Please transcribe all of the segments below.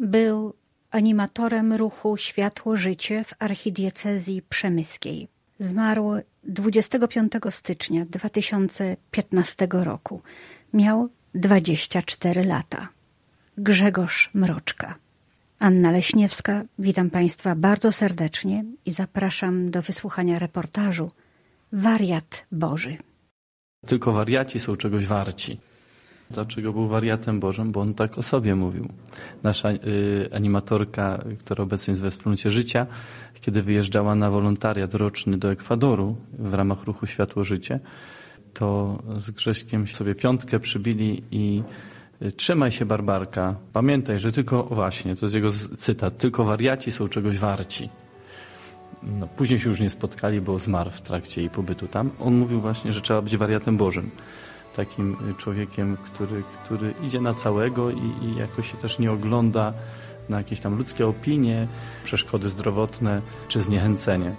Był animatorem ruchu Światło-Życie w archidiecezji przemyskiej. Zmarł 25 stycznia 2015 roku. Miał 24 lata. Grzegorz Mroczka. Anna Leśniewska, witam Państwa bardzo serdecznie i zapraszam do wysłuchania reportażu Wariat Boży. Tylko wariaci są czegoś warci. Dlaczego był wariatem Bożym? Bo on tak o sobie mówił. Nasza animatorka, która obecnie jest we Wspólnocie Życia, kiedy wyjeżdżała na wolontariat roczny do Ekwadoru w ramach ruchu Światło-Życie, to z Grześkiem sobie 5 przybili i trzymaj się, Barbarka, pamiętaj, że tylko, właśnie, to jest jego cytat, tylko wariaci są czegoś warci. No, później się już nie spotkali, bo zmarł w trakcie jej pobytu tam. On mówił właśnie, że trzeba być wariatem Bożym. Takim człowiekiem, który idzie na całego i jakoś się też nie ogląda na jakieś tam ludzkie opinie, przeszkody zdrowotne czy zniechęcenie.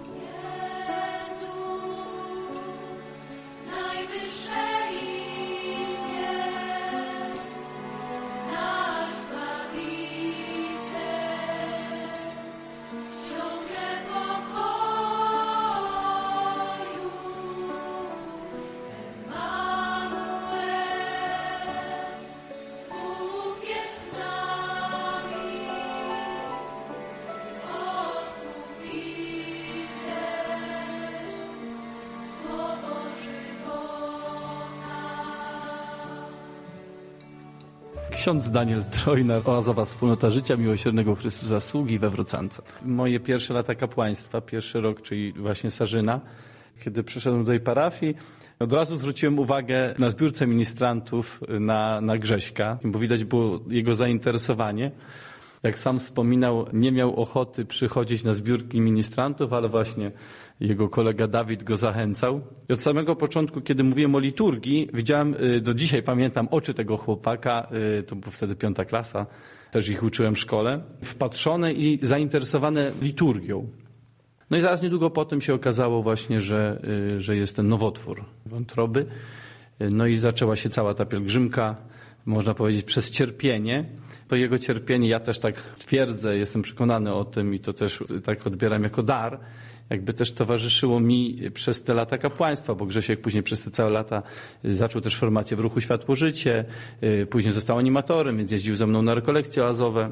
Ksiądz Daniel Trojnar, Oazowa Wspólnota Życia Miłosiernego Chrystusa Sługi we Wrocłance. Moje pierwsze lata kapłaństwa, pierwszy rok, czyli właśnie Sarzyna, kiedy przyszedłem do tej parafii, od razu zwróciłem uwagę na zbiórce ministrantów na Grześka, bo widać było jego zainteresowanie. Jak sam wspominał, nie miał ochoty przychodzić na zbiórki ministrantów, ale właśnie jego kolega Dawid go zachęcał. I od samego początku, kiedy mówiłem o liturgii, widziałem, do dzisiaj pamiętam oczy tego chłopaka, to była wtedy 5. klasa, też ich uczyłem w szkole, wpatrzone i zainteresowane liturgią. No i zaraz niedługo potem się okazało właśnie, że jest ten nowotwór wątroby. No i zaczęła się cała ta pielgrzymka, można powiedzieć, przez cierpienie. To jego cierpienie, ja też tak twierdzę, jestem przekonany o tym i to też tak odbieram jako dar, jakby też towarzyszyło mi przez te lata kapłaństwa, bo Grzesiek później przez te całe lata zaczął też formację w ruchu Światło-Życie, później został animatorem, więc jeździł ze mną na rekolekcje oazowe.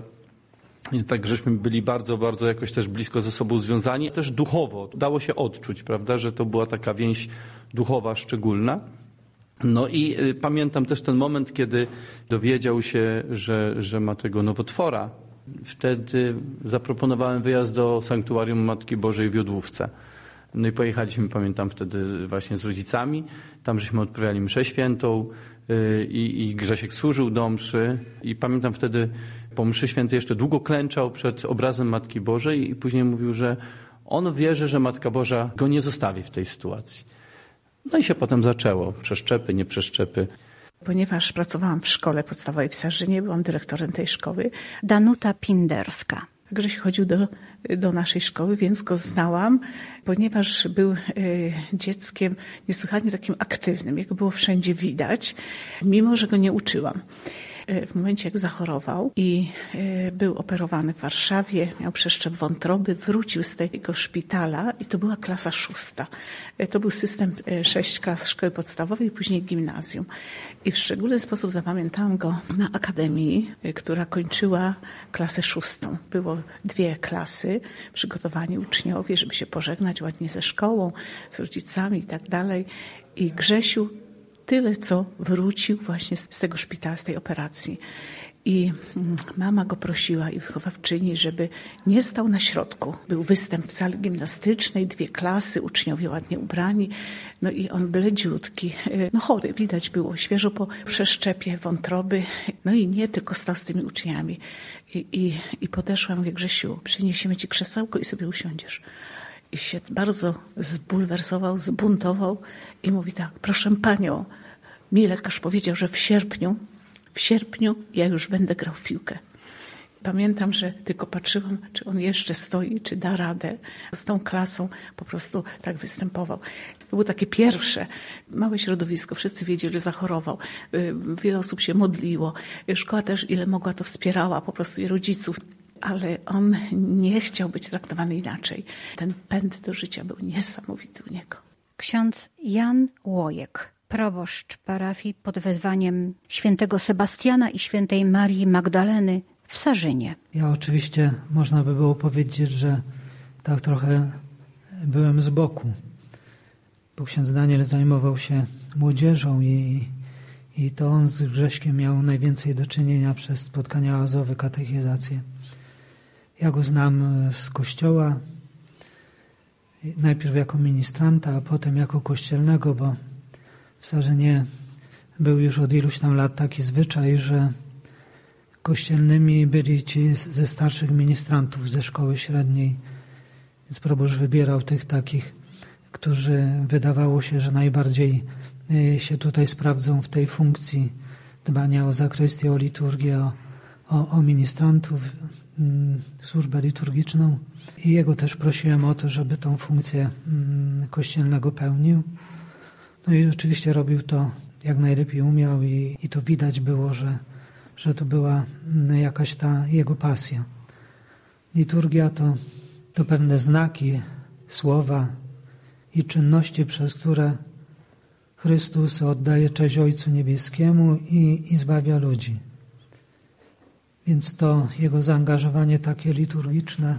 I tak żeśmy byli bardzo, bardzo jakoś też blisko ze sobą związani. Też duchowo dało się odczuć, prawda, że to była taka więź duchowa szczególna. No i pamiętam też ten moment, kiedy dowiedział się, że ma tego nowotwora. Wtedy zaproponowałem wyjazd do Sanktuarium Matki Bożej w Jodłówce. No i pojechaliśmy, pamiętam, wtedy właśnie z rodzicami. Tam żeśmy odprawiali mszę świętą i Grzesiek służył do mszy. I pamiętam wtedy po mszy świętej jeszcze długo klęczał przed obrazem Matki Bożej i później mówił, że on wierzy, że Matka Boża go nie zostawi w tej sytuacji. No i się potem zaczęło. Przeszczepy, nie przeszczepy. Ponieważ pracowałam w szkole podstawowej w Sarzynie, byłam dyrektorem tej szkoły. Danuta Pinderska. Grześ chodził do naszej szkoły, więc go znałam, ponieważ był dzieckiem niesłychanie takim aktywnym, jak było wszędzie widać, mimo że go nie uczyłam. W momencie, jak zachorował i był operowany w Warszawie, miał przeszczep wątroby, wrócił z tego szpitala i to była klasa 6. To był system 6 klas szkoły podstawowej i później gimnazjum. I w szczególny sposób zapamiętałam go na akademii, która kończyła klasę 6. Było 2 klasy, przygotowani uczniowie, żeby się pożegnać ładnie ze szkołą, z rodzicami i tak dalej. I Grzesiu tyle, co wrócił właśnie z tego szpitala, z tej operacji. I mama go prosiła i wychowawczyni, żeby nie stał na środku. Był występ w sali gimnastycznej, 2 klasy, uczniowie ładnie ubrani. No i on bledziutki, chory, widać było, świeżo po przeszczepie wątroby. No i nie tylko stał z tymi uczniami. I podeszłam, mówię, Grzesiu, przyniesiemy ci krzesełko i sobie usiądziesz. I się bardzo zbulwersował, zbuntował i mówi tak, proszę panią, mi lekarz powiedział, że w sierpniu ja już będę grał w piłkę. Pamiętam, że tylko patrzyłam, czy on jeszcze stoi, czy da radę. Z tą klasą po prostu tak występował. było takie pierwsze. Małe środowisko, wszyscy wiedzieli, że zachorował. Wiele osób się modliło. Szkoła też, ile mogła, to wspierała po prostu i rodziców. Ale on nie chciał być traktowany inaczej. Ten pęd do życia był niesamowity u niego. Ksiądz Jan Łojek, proboszcz parafii pod wezwaniem świętego Sebastiana i świętej Marii Magdaleny w Sarzynie. Ja oczywiście, można by było powiedzieć, że tak trochę byłem z boku, bo ksiądz Daniel zajmował się młodzieżą i to on z Grześkiem miał najwięcej do czynienia przez spotkania oazowe, katechizację. Ja go znam z kościoła, najpierw jako ministranta, a potem jako kościelnego, bo w Sarzynie był już od iluś tam lat taki zwyczaj, że kościelnymi byli ci ze starszych ministrantów ze szkoły średniej. Więc proboszcz wybierał tych takich, którzy wydawało się, że najbardziej się tutaj sprawdzą w tej funkcji dbania o zakrystię, o liturgię, o ministrantów, służbę liturgiczną. I jego też prosiłem o to, żeby tą funkcję kościelnego pełnił. No i oczywiście robił to jak najlepiej umiał i to widać było, że to była jakaś ta jego pasja. Liturgia to pewne znaki, słowa i czynności, przez które Chrystus oddaje cześć Ojcu Niebieskiemu i zbawia ludzi. Więc to jego zaangażowanie takie liturgiczne,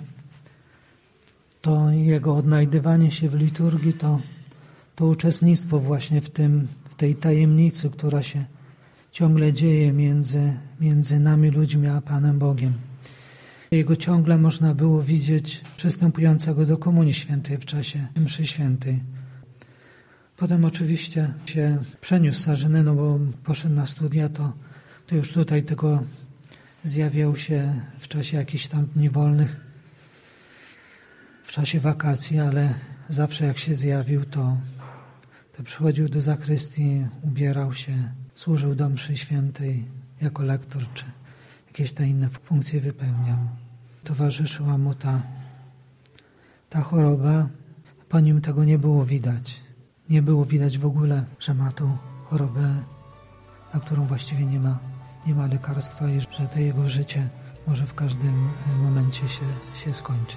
to jego odnajdywanie się w liturgii, to uczestnictwo właśnie w tej tajemnicy, która się ciągle dzieje między nami ludźmi a Panem Bogiem. Jego ciągle można było widzieć przystępującego do Komunii Świętej w czasie mszy świętej. Potem oczywiście się przeniósł z Sarzyny, no bo poszedł na studia, to już tutaj tylko zjawiał się w czasie jakichś tam dni wolnych, w czasie wakacji, ale zawsze jak się zjawił, to przychodził do zakrystii, ubierał się, służył do mszy świętej jako lektor, czy jakieś te inne funkcje wypełniał. Towarzyszyła mu ta choroba. Po nim tego nie było widać. Nie było widać w ogóle, że ma tą chorobę, na którą właściwie nie ma lekarstwa i że to jego życie może w każdym momencie się skończyć.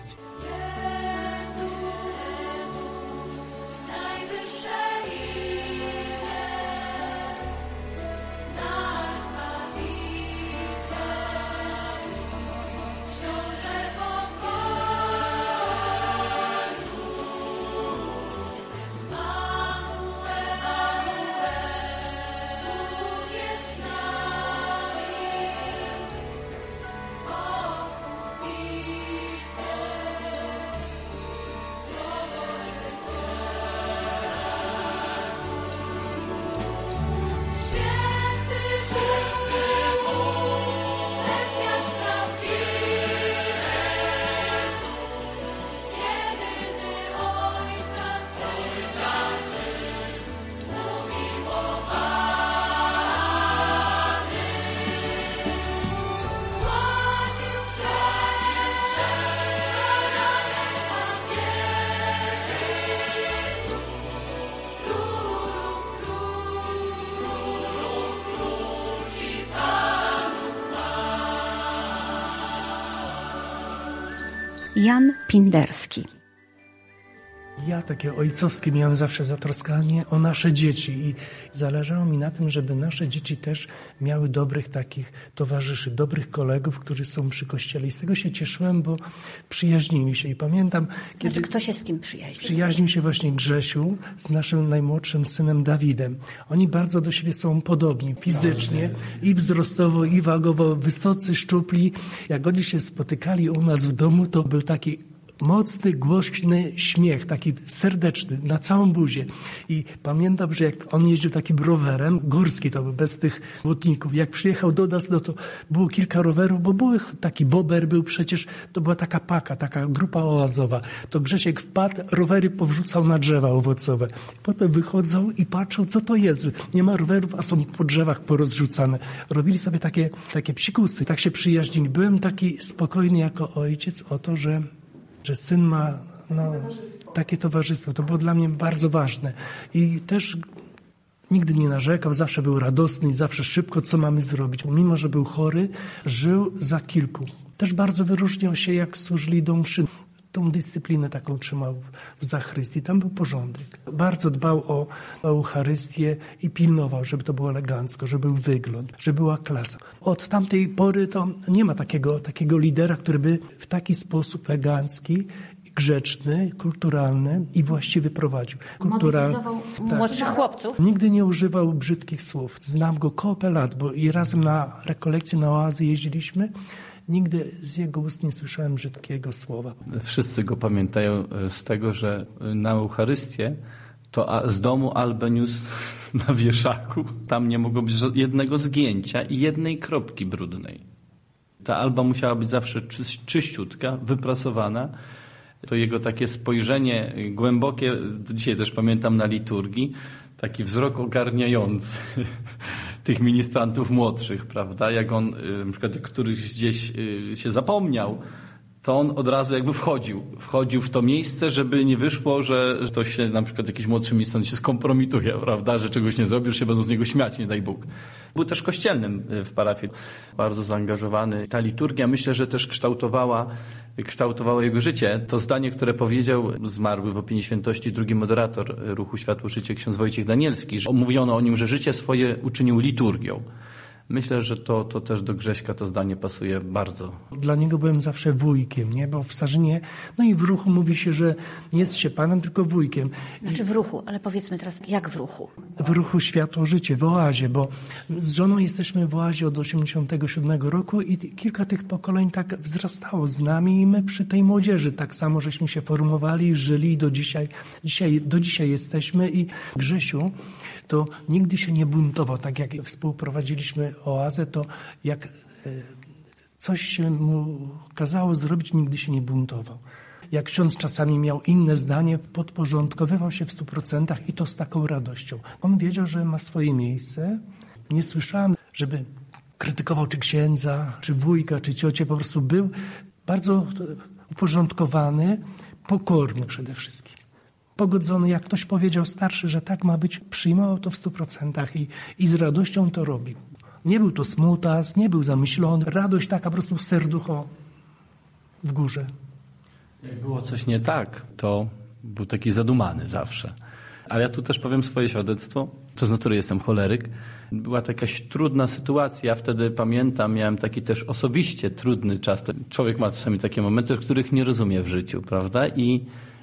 Jan Pinderski. Ja takie ojcowskie miałem zawsze zatroskanie o nasze dzieci i zależało mi na tym, żeby nasze dzieci też miały dobrych takich towarzyszy, dobrych kolegów, którzy są przy kościele. I z tego się cieszyłem, bo przyjaźnili się. I pamiętam, kiedy... Znaczy, kto się z kim przyjaźnił? Przyjaźnił się właśnie Grzesiu z naszym najmłodszym synem Dawidem. Oni bardzo do siebie są podobni fizycznie i wzrostowo, i wagowo, wysocy, szczupli. Jak oni się spotykali u nas w domu, to był taki mocny, głośny śmiech, taki serdeczny, na całą buzię. I pamiętam, że jak on jeździł takim rowerem, górski to był, bez tych błotników, jak przyjechał do nas, no to było kilka rowerów, bo był taki bober był przecież, to była taka paka, taka grupa oazowa. To Grzesiek wpadł, rowery powrzucał na drzewa owocowe. Potem wychodzą i patrzą, co to jest. Nie ma rowerów, a są po drzewach porozrzucane. Robili sobie takie psikusy, tak się przyjaźnili. Byłem taki spokojny jako ojciec o to, że syn ma takie towarzystwo. To było dla mnie bardzo ważne. I też nigdy nie narzekał, zawsze był radosny i zawsze szybko, co mamy zrobić. Mimo że był chory, żył za kilku. Też bardzo wyróżniał się, jak służyli do mszy. Tą dyscyplinę taką trzymał w zachrystii. Tam był porządek. Bardzo dbał o Eucharystię i pilnował, żeby to było elegancko, żeby był wygląd, żeby była klasa. Od tamtej pory to nie ma takiego lidera, który by w taki sposób elegancki, grzeczny, kulturalny i właściwy prowadził. Mobilizował młodszych chłopców. Nigdy nie używał brzydkich słów. Znam go kopę lat, bo i razem na rekolekcje na oazy jeździliśmy. Nigdy z jego ust nie słyszałem brzydkiego słowa. Wszyscy go pamiętają z tego, że na Eucharystię to z domu Albę niósł na wieszaku. Tam nie mogło być jednego zgięcia i jednej kropki brudnej. Ta Alba musiała być zawsze czyściutka, wyprasowana. To jego takie spojrzenie głębokie, dzisiaj też pamiętam na liturgii, taki wzrok ogarniający tych ministrantów młodszych, prawda? Jak on na przykład któryś gdzieś się zapomniał, to on od razu jakby wchodził w to miejsce, żeby nie wyszło, że ktoś się, na przykład jakiś młodszy ministrant się skompromituje, prawda? Że czegoś nie zrobił, że się będą z niego śmiać, nie daj Bóg. Był też kościelnym w parafii, bardzo zaangażowany. Ta liturgia myślę, że też kształtowało jego życie. To zdanie, które powiedział zmarły w opinii świętości drugi moderator Ruchu Światło Życie, ksiądz Wojciech Danielski, że mówiono o nim, że życie swoje uczynił liturgią. Myślę, że to też do Grześka to zdanie pasuje bardzo. Dla niego byłem zawsze wujkiem, nie? Bo w Sarzynie, no i w Ruchu mówi się, że nie jest się panem, tylko wujkiem. Znaczy w Ruchu, ale powiedzmy teraz, jak w Ruchu? W Ruchu Światło Życie, w oazie, bo z żoną jesteśmy w oazie od 87 roku i kilka tych pokoleń tak wzrastało z nami i my przy tej młodzieży tak samo żeśmy się formowali, żyli i do dzisiaj jesteśmy. I Grzesiu to nigdy się nie buntował, tak jak współprowadziliśmy oazę, to jak coś się mu kazało zrobić, nigdy się nie buntował. Jak ksiądz czasami miał inne zdanie, podporządkowywał się w 100% i to z taką radością. On wiedział, że ma swoje miejsce. Nie słyszałem, żeby krytykował czy księdza, czy wujka, czy ciocię. Po prostu był bardzo uporządkowany, pokorny przede wszystkim. Pogodzony, jak ktoś powiedział starszy, że tak ma być, przyjmował to w 100% i z radością to robił. Nie był to smutas, nie był zamyślony. Radość taka po prostu serducho w górze. Jak było coś nie tak, to był taki zadumany zawsze. Ale ja tu też powiem swoje świadectwo. To z natury jestem choleryk. Była to jakaś trudna sytuacja. Wtedy pamiętam, miałem taki też osobiście trudny czas. Człowiek ma czasami takie momenty, których nie rozumie w życiu, prawda? I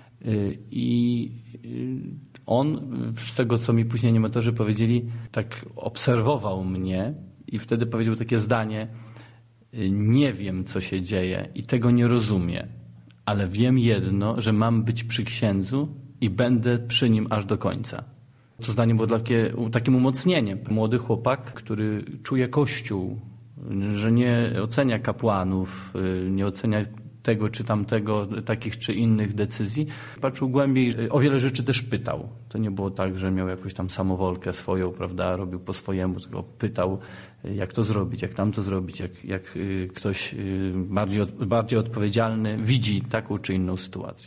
on, z tego co mi później animatorzy powiedzieli, tak obserwował mnie i wtedy powiedział takie zdanie: nie wiem, co się dzieje i tego nie rozumiem, ale wiem jedno, że mam być przy księdzu i będę przy nim aż do końca. To zdanie było takim umocnieniem. Młody chłopak, który czuje Kościół, że nie ocenia kapłanów, nie ocenia tego czy tamtego, takich czy innych decyzji. Patrzył głębiej, o wiele rzeczy też pytał. To nie było tak, że miał jakąś tam samowolkę swoją, prawda, robił po swojemu, tylko pytał, jak to zrobić, jak tam to zrobić, jak ktoś bardziej odpowiedzialny widzi taką czy inną sytuację.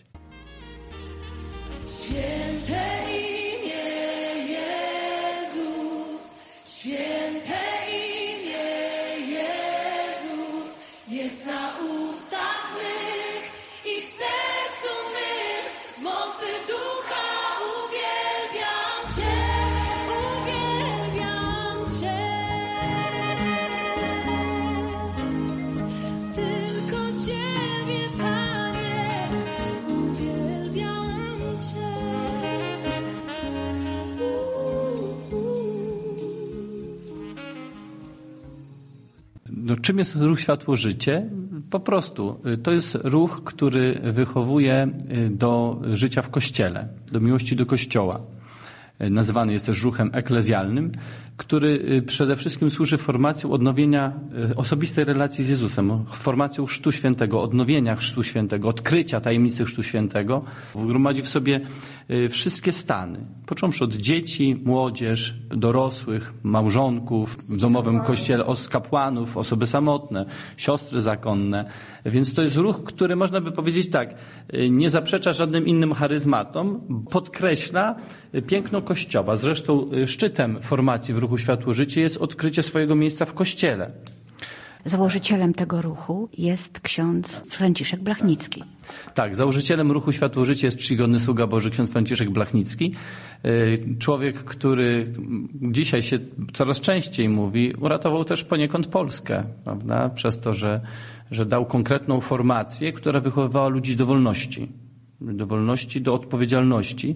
Święte imię Jezus, święte imię Jezus, jest na ustach mych i w sercu mym, mocy Ducha uwielbiam Cię, uwielbiam Cię. Tylko Ciebie, Panie, uwielbiam Cię. No, czym jest ruch Światło Życie? Po prostu to jest ruch, który wychowuje do życia w Kościele, do miłości do Kościoła. Nazywany jest też ruchem eklezjalnym. który przede wszystkim służy formacją odnowienia osobistej relacji z Jezusem, formacją Chrztu Świętego, odnowienia Chrztu Świętego, odkrycia tajemnicy Chrztu Świętego. Gromadzi w sobie wszystkie stany, począwszy od dzieci, młodzież, dorosłych, małżonków, w domowym kościele, kapłanów, osoby samotne, siostry zakonne. Więc to jest ruch, który można by powiedzieć tak, nie zaprzecza żadnym innym charyzmatom, podkreśla piękno Kościoła. Zresztą szczytem formacji w ruchu Światło-Życie jest odkrycie swojego miejsca w Kościele. Założycielem tego ruchu jest ksiądz Franciszek Blachnicki. Tak, założycielem ruchu Światło-Życie jest czcigodny sługa Boży ksiądz Franciszek Blachnicki. Człowiek, który dzisiaj się coraz częściej mówi, uratował też poniekąd Polskę, prawda? Przez to, że dał konkretną formację, która wychowywała ludzi do wolności, do odpowiedzialności.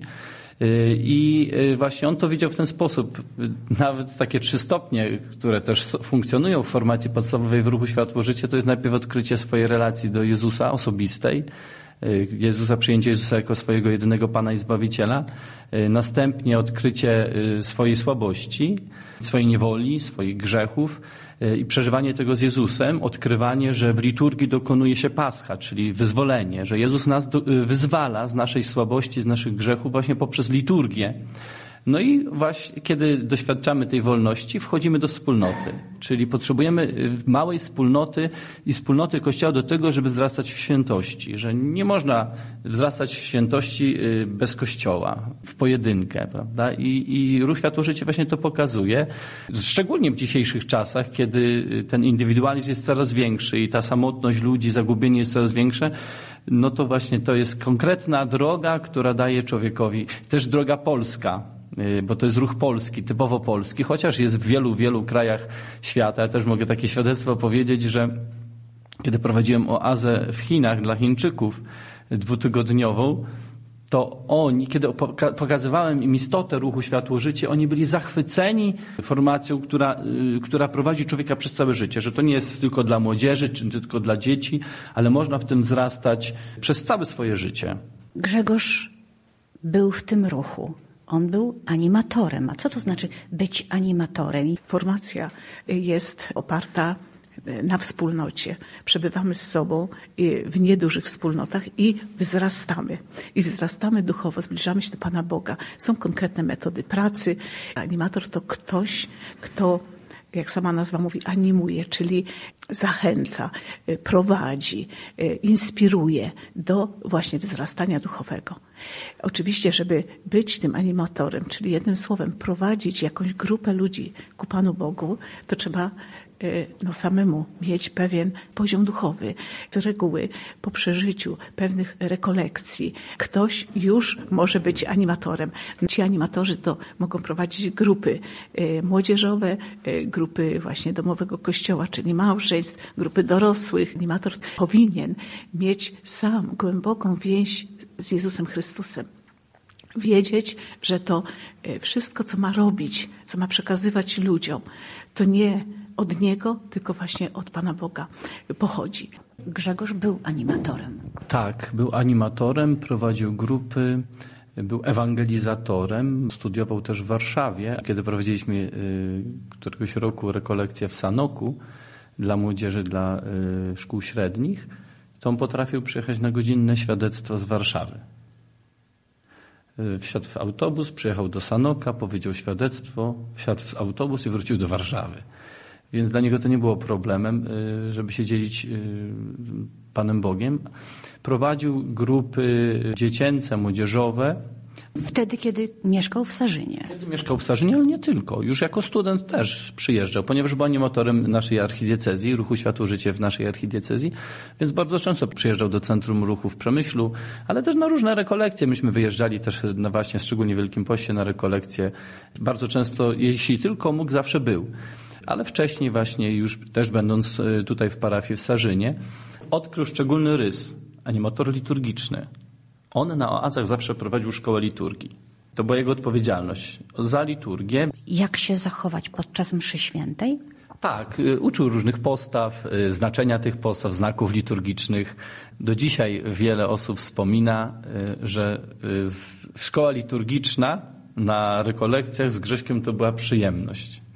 I właśnie on to widział w ten sposób. Nawet takie 3 stopnie, które też funkcjonują w formacji podstawowej w ruchu Światło-Życie, to jest najpierw odkrycie swojej relacji do Jezusa osobistej, przyjęcie Jezusa jako swojego jedynego Pana i Zbawiciela, następnie odkrycie swojej słabości, swojej niewoli, swoich grzechów i przeżywanie tego z Jezusem, odkrywanie, że w liturgii dokonuje się Pascha, czyli wyzwolenie, że Jezus nas wyzwala z naszej słabości, z naszych grzechów właśnie poprzez liturgię. No i właśnie, kiedy doświadczamy tej wolności, wchodzimy do wspólnoty. Czyli potrzebujemy małej wspólnoty i wspólnoty Kościoła do tego, żeby wzrastać w świętości. Że nie można wzrastać w świętości bez Kościoła, w pojedynkę, prawda? I ruch Światło-Życie właśnie to pokazuje. Szczególnie w dzisiejszych czasach, kiedy ten indywidualizm jest coraz większy i ta samotność ludzi, zagubienie jest coraz większe, no to właśnie to jest konkretna droga, która daje człowiekowi, też droga polska, bo to jest ruch polski, typowo polski, chociaż jest w wielu krajach świata. Ja też mogę takie świadectwo powiedzieć, że kiedy prowadziłem oazę w Chinach dla Chińczyków 2-tygodniową, to oni, kiedy pokazywałem im istotę ruchu Światło-Życie, oni byli zachwyceni formacją, która prowadzi człowieka przez całe życie, że to nie jest tylko dla młodzieży, czy tylko dla dzieci, ale można w tym wzrastać przez całe swoje życie. Grzegorz był w tym ruchu. On był animatorem. A co to znaczy być animatorem? Formacja jest oparta na wspólnocie. Przebywamy z sobą w niedużych wspólnotach i wzrastamy. I wzrastamy duchowo, zbliżamy się do Pana Boga. Są konkretne metody pracy. Animator to ktoś, kto, jak sama nazwa mówi, animuje, czyli zachęca, prowadzi, inspiruje do właśnie wzrastania duchowego. Oczywiście, żeby być tym animatorem, czyli jednym słowem prowadzić jakąś grupę ludzi ku Panu Bogu, to trzeba samemu mieć pewien poziom duchowy. Z reguły po przeżyciu pewnych rekolekcji ktoś już może być animatorem. Ci animatorzy to mogą prowadzić grupy młodzieżowe, grupy właśnie domowego kościoła, czyli małżeństw, grupy dorosłych. Animator powinien mieć sam głęboką więź z Jezusem Chrystusem. Wiedzieć, że to wszystko, co ma robić, co ma przekazywać ludziom, to nie od Niego, tylko właśnie od Pana Boga pochodzi. Grzegorz był animatorem. Tak, był animatorem, prowadził grupy, był ewangelizatorem, studiował też w Warszawie. Kiedy prowadziliśmy któregoś roku rekolekcję w Sanoku dla młodzieży, dla szkół średnich, to on potrafił przyjechać na godzinne świadectwo z Warszawy. Wsiadł w autobus, przyjechał do Sanoka, powiedział świadectwo, wsiadł w autobus i wrócił do Warszawy. Więc dla niego to nie było problemem, żeby się dzielić Panem Bogiem. Prowadził grupy dziecięce, młodzieżowe. Wtedy, kiedy mieszkał w Sarzynie. Kiedy mieszkał w Sarzynie, ale nie tylko. Już jako student też przyjeżdżał, ponieważ był animatorem naszej archidiecezji, ruchu Światło-Życie w naszej archidiecezji, więc bardzo często przyjeżdżał do Centrum Ruchu w Przemyślu, ale też na różne rekolekcje. Myśmy wyjeżdżali też na właśnie, szczególnie w Wielkim Poście, na rekolekcje. Bardzo często, jeśli tylko mógł, zawsze był. Ale wcześniej właśnie już też będąc tutaj w parafii w Sarzynie, odkrył szczególny rys, animator liturgiczny. On na oazach zawsze prowadził szkołę liturgii. To była jego odpowiedzialność za liturgię. Jak się zachować podczas mszy świętej? Tak, uczył różnych postaw, znaczenia tych postaw, znaków liturgicznych. Do dzisiaj wiele osób wspomina, że szkoła liturgiczna na rekolekcjach z Grześkiem to była przyjemność.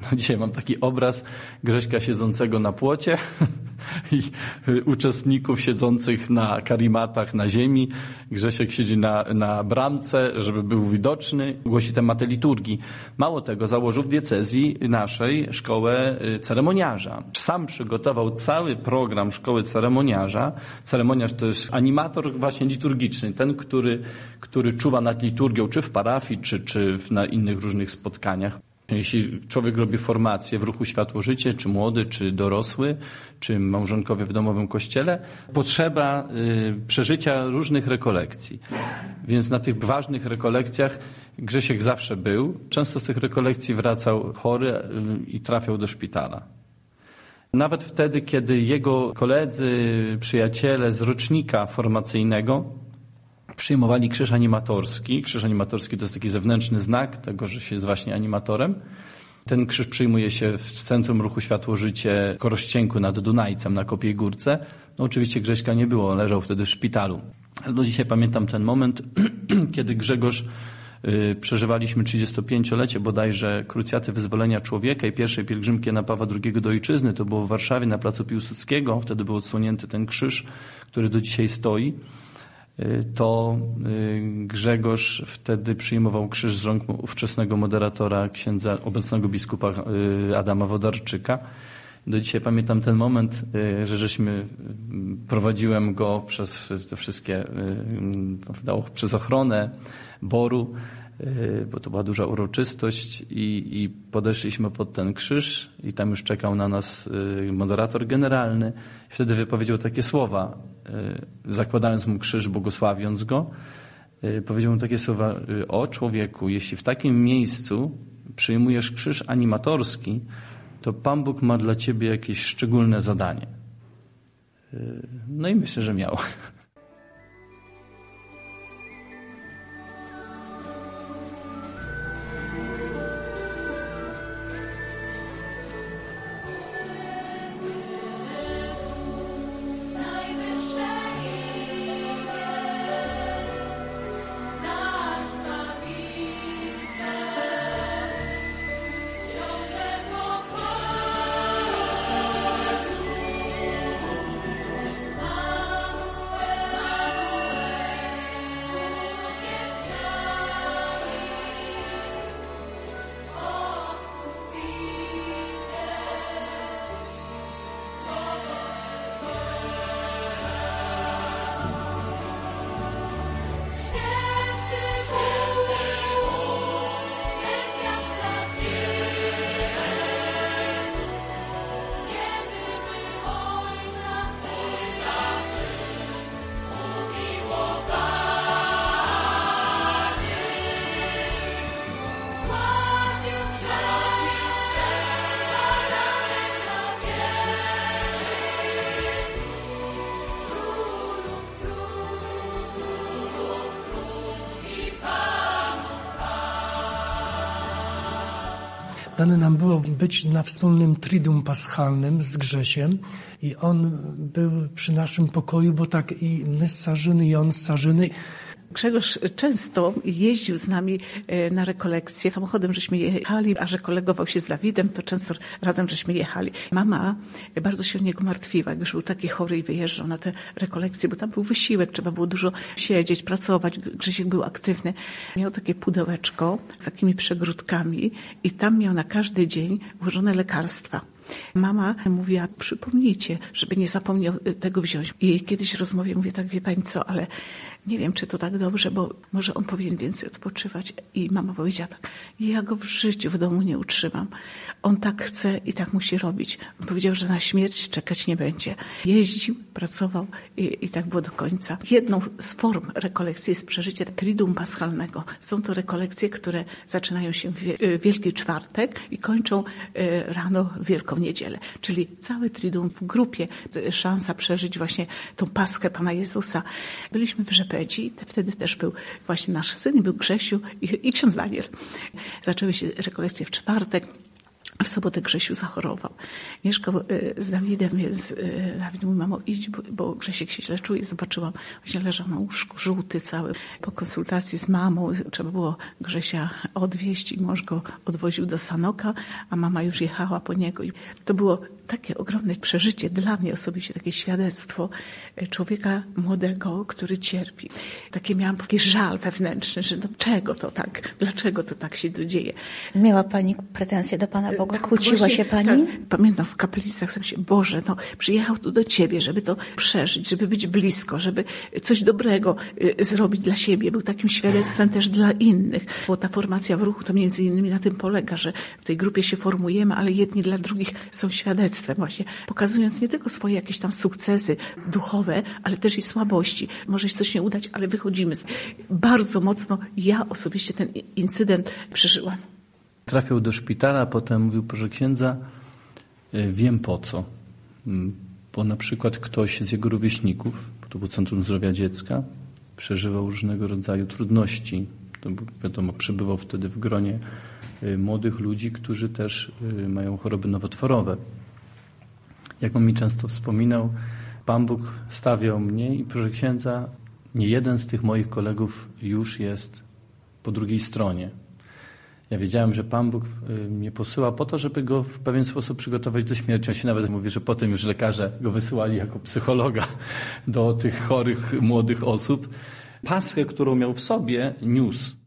No, dzisiaj mam taki obraz Grześka siedzącego na płocie i uczestników siedzących na karimatach na ziemi. Grzesiek siedzi na bramce, żeby był widoczny, głosi tematy liturgii. Mało tego, założył w diecezji naszej szkołę ceremoniarza. Sam przygotował cały program szkoły ceremoniarza. Ceremoniarz to jest animator właśnie liturgiczny, ten, który czuwa nad liturgią, czy w parafii, czy na innych różnych spotkaniach. Jeśli człowiek robi formację w ruchu Światło Życie, czy młody, czy dorosły, czy małżonkowie w domowym kościele, potrzeba przeżycia różnych rekolekcji. Więc na tych ważnych rekolekcjach Grzesiek zawsze był. Często z tych rekolekcji wracał chory i trafiał do szpitala. Nawet wtedy, kiedy jego koledzy, przyjaciele z rocznika formacyjnego przyjmowali krzyż animatorski. Krzyż animatorski to jest taki zewnętrzny znak tego, że się jest właśnie animatorem. Ten krzyż przyjmuje się w Centrum Ruchu Światło Życie Korościenku nad Dunajcem na Kopiej Górce. No oczywiście Grześka nie było, on leżał wtedy w szpitalu. Ale do dzisiaj pamiętam ten moment, kiedy Grzegorz przeżywaliśmy 35-lecie bodajże Krucjaty Wyzwolenia Człowieka i pierwszej pielgrzymki Jana Pawła II do Ojczyzny. To było w Warszawie na placu Piłsudskiego. Wtedy był odsłonięty ten krzyż, który do dzisiaj stoi. To Grzegorz wtedy przyjmował krzyż z rąk ówczesnego moderatora, księdza, obecnego biskupa Adama Wodarczyka. Do dzisiaj pamiętam ten moment, że prowadziłem go przez te wszystkie, przez ochronę Boru, bo to była duża uroczystość i podeszliśmy pod ten krzyż i tam już czekał na nas moderator generalny. Wtedy wypowiedział takie słowa, zakładając mu krzyż, błogosławiąc go, powiedział mu takie słowa: o człowieku, jeśli w takim miejscu przyjmujesz krzyż animatorski, to Pan Bóg ma dla ciebie jakieś szczególne zadanie. No i myślę, że miał. Dane nam było być na wspólnym triduum paschalnym z Grzesiem i on był przy naszym pokoju, bo tak i my z Sarzyny i on z Sarzyny. Grzegorz często jeździł z nami na rekolekcje. Samochodem żeśmy jechali, a że kolegował się z Dawidem, to często razem żeśmy jechali. Mama bardzo się o niego martwiła, jak już był taki chory i wyjeżdżał na te rekolekcje, bo tam był wysiłek, trzeba było dużo siedzieć, pracować. Grzesiek był aktywny. Miał takie pudełeczko z takimi przegródkami i tam miał na każdy dzień włożone lekarstwa. Mama mówiła: przypomnijcie, żeby nie zapomniał tego wziąć. I kiedyś w rozmowie mówię: tak, wie pani co, ale nie wiem, czy to tak dobrze, bo może on powinien więcej odpoczywać. I mama powiedziała tak: ja go w życiu w domu nie utrzymam. On tak chce i tak musi robić. On powiedział, że na śmierć czekać nie będzie. Jeździł, pracował i tak było do końca. Jedną z form rekolekcji jest przeżycie triduum paschalnego. Są to rekolekcje, które zaczynają się w Wielki Czwartek i kończą rano w Wielką Niedzielę. Czyli cały triduum w grupie. Szansa przeżyć właśnie tą Paschę Pana Jezusa. Byliśmy w Żepedzi, wtedy też był właśnie nasz syn, był Grzesiu i ksiądz Daniel. Zaczęły się rekolekcje w czwartek. A w sobotę Grzesiu zachorował. Mieszkał z Dawidem, więc Dawid mówi: mamo, idź, bo Grzesiek się źle czuje. Zobaczyłam, właśnie leżał na łóżku, żółty cały. Po konsultacji z mamą trzeba było Grzesia odwieźć i mąż go odwoził do Sanoka, a mama już jechała po niego. I to było takie ogromne przeżycie dla mnie osobiście, takie świadectwo człowieka młodego, który cierpi. Miałam taki żal wewnętrzny, że no czego to tak, dlaczego to tak się tu dzieje. Miała pani pretensje do Pana Boga? Tak, Kłóciła właśnie, się pani? Tak, pamiętam w kaplicach sobie się, Boże, no przyjechał tu do Ciebie, żeby to przeżyć, żeby być blisko, żeby coś dobrego zrobić dla siebie. Był takim świadectwem też dla innych. Bo ta formacja w ruchu to między innymi na tym polega, że w tej grupie się formujemy, ale jedni dla drugich są świadectwem właśnie, pokazując nie tylko swoje jakieś tam sukcesy duchowe, ale też i słabości. Może się coś nie udać, ale wychodzimy. Bardzo mocno ja osobiście ten incydent przeżyłam. Trafił do szpitala, a potem mówił: proszę księdza, wiem po co. Bo na przykład ktoś z jego rówieśników, bo to było Centrum Zdrowia Dziecka, przeżywał różnego rodzaju trudności. To wiadomo, przebywał wtedy w gronie młodych ludzi, którzy też mają choroby nowotworowe. Jak on mi często wspominał, Pan Bóg stawiał mnie i proszę księdza, nie jeden z tych moich kolegów już jest po drugiej stronie. Ja wiedziałem, że Pan Bóg mnie posyła po to, żeby go w pewien sposób przygotować do śmierci. On się nawet mówi, że potem już lekarze go wysyłali jako psychologa do tych chorych, młodych osób. Paskę, którą miał w sobie, niósł.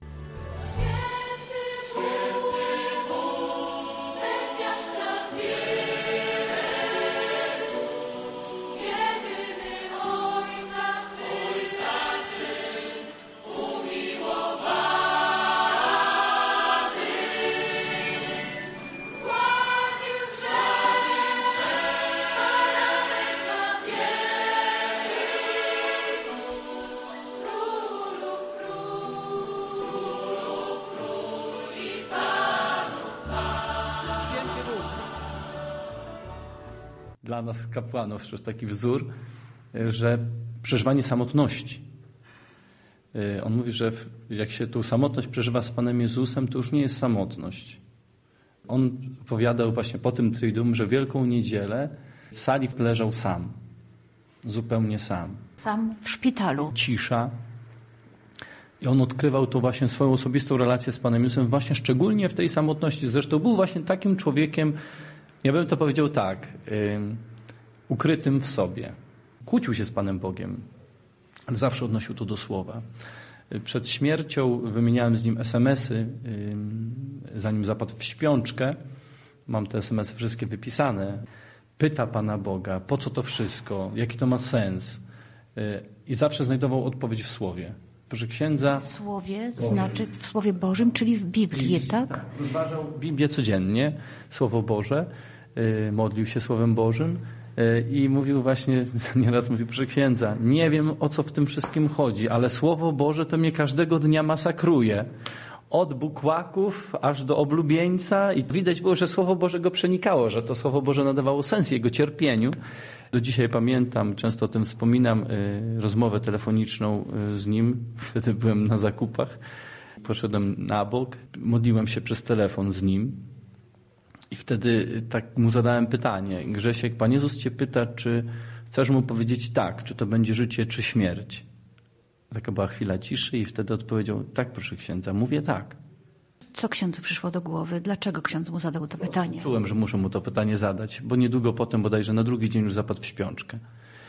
Dla nas kapłanów to jest taki wzór, że przeżywanie samotności. On mówi, że jak się tą samotność przeżywa z Panem Jezusem, to już nie jest samotność. On opowiadał właśnie po tym Triduum, że Wielką Niedzielę w sali leżał sam. Zupełnie sam. Sam w szpitalu. Cisza. I on odkrywał to właśnie swoją osobistą relację z Panem Jezusem właśnie szczególnie w tej samotności. Zresztą był właśnie takim człowiekiem, ja bym to powiedział tak, ukrytym w sobie. Kłócił się z Panem Bogiem, ale zawsze odnosił to do słowa. Przed śmiercią wymieniałem z nim SMS-y, zanim zapadł w śpiączkę. Mam te SMS-y wszystkie wypisane. Pyta Pana Boga, po co to wszystko, jaki to ma sens. I zawsze znajdował odpowiedź w słowie. Proszę księdza... W słowie, znaczy w Słowie Bożym, czyli w Biblii, tak? Rozważał Biblię codziennie, Słowo Boże, modlił się Słowem Bożym i mówił właśnie, nieraz mówił: proszę księdza, nie wiem, o co w tym wszystkim chodzi, ale Słowo Boże to mnie każdego dnia masakruje. Od bukłaków aż do oblubieńca i widać było, że Słowo Boże go przenikało, że to Słowo Boże nadawało sens jego cierpieniu. Do dzisiaj pamiętam, często o tym wspominam, rozmowę telefoniczną z nim. Wtedy byłem na zakupach. Poszedłem na bok, modliłem się przez telefon z nim i wtedy tak mu zadałem pytanie: Grzesiek, Pan Jezus Cię pyta, czy chcesz Mu powiedzieć tak, czy to będzie życie, czy śmierć. Taka była chwila ciszy i wtedy odpowiedział: tak, proszę księdza, mówię tak. Co księdzu przyszło do głowy? Dlaczego ksiądz mu zadał to pytanie? Czułem, że muszę mu to pytanie zadać, bo niedługo potem, bodajże na drugi dzień, już zapadł w śpiączkę.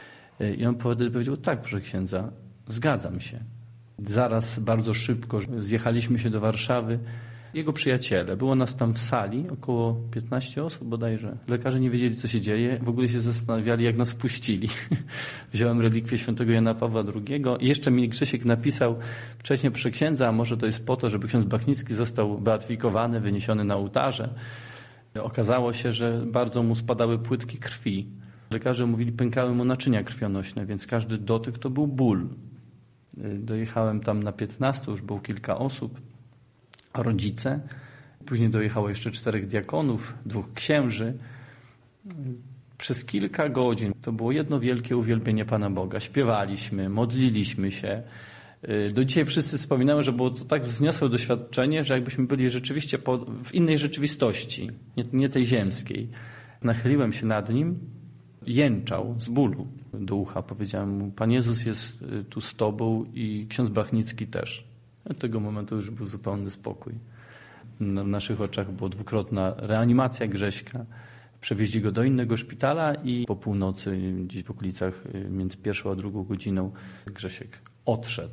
I on powiedział: tak, proszę księdza, zgadzam się. Zaraz, bardzo szybko zjechaliśmy się do Warszawy. Jego przyjaciele, było nas tam w sali, około 15 osób bodajże. Lekarze nie wiedzieli, co się dzieje, w ogóle się zastanawiali, jak nas puścili. Wziąłem relikwię świętego Jana Pawła II i jeszcze mi Grzesiek napisał wcześniej: proszę księdza, a może to jest po to, żeby ksiądz Blachnicki został beatyfikowany, wyniesiony na ołtarze. Okazało się, że bardzo mu spadały płytki krwi. Lekarze mówili, pękały mu naczynia krwionośne, więc każdy dotyk to był ból. Dojechałem tam na 15, już było kilka osób. Rodzice. Później dojechało jeszcze 4 diakonów, 2 księży. Przez kilka godzin to było jedno wielkie uwielbienie Pana Boga. Śpiewaliśmy, modliliśmy się. Do dzisiaj wszyscy wspominają, że było to tak wzniosłe doświadczenie, że jakbyśmy byli rzeczywiście w innej rzeczywistości, nie tej ziemskiej. Nachyliłem się nad nim, jęczał z bólu do ucha. Powiedziałem mu, Pan Jezus jest tu z Tobą i ksiądz Blachnicki też. Od tego momentu już był zupełny spokój. Na naszych oczach była dwukrotna reanimacja Grześka. Przewieźli go do innego szpitala i po północy, gdzieś w okolicach między 1. a 2. godziną, Grzesiek odszedł.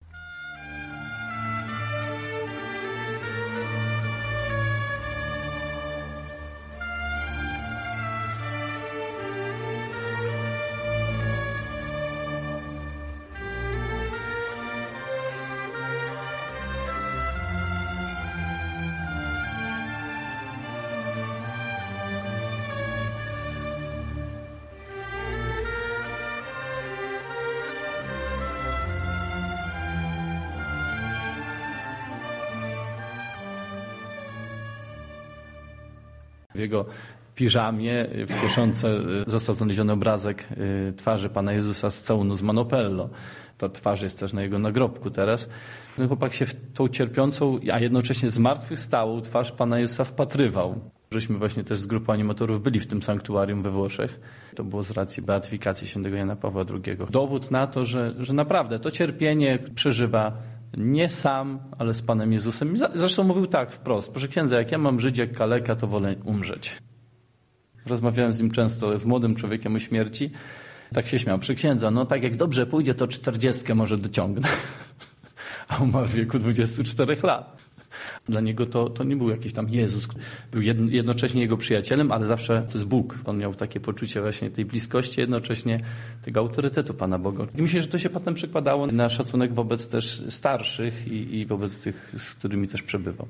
W jego piżamie, w kieszonce został znaleziony obrazek twarzy Pana Jezusa z całunu z Manopello. Ta twarz jest też na jego nagrobku teraz. Ten chłopak się w tą cierpiącą, a jednocześnie zmartwychwstałą twarz Pana Jezusa wpatrywał. Żeśmy właśnie też z grupą animatorów byli w tym sanktuarium we Włoszech. To było z racji beatyfikacji świętego Jana Pawła II. Dowód na to, że naprawdę to cierpienie przeżywa nie sam, ale z Panem Jezusem. Zresztą mówił tak wprost, proszę księdza, jak ja mam żyć jak kaleka, to wolę umrzeć. Rozmawiałem z nim często, z młodym człowiekiem o śmierci. Tak się śmiał, przy księdza, no tak jak dobrze pójdzie, to 40 może dociągnę. A umarł w wieku 24 lat. Dla niego to nie był jakiś tam Jezus. Był jednocześnie jego przyjacielem, ale zawsze to jest Bóg. On miał takie poczucie właśnie tej bliskości, jednocześnie tego autorytetu Pana Boga. I myślę, że to się potem przekładało na szacunek wobec też starszych i wobec tych, z którymi też przebywał.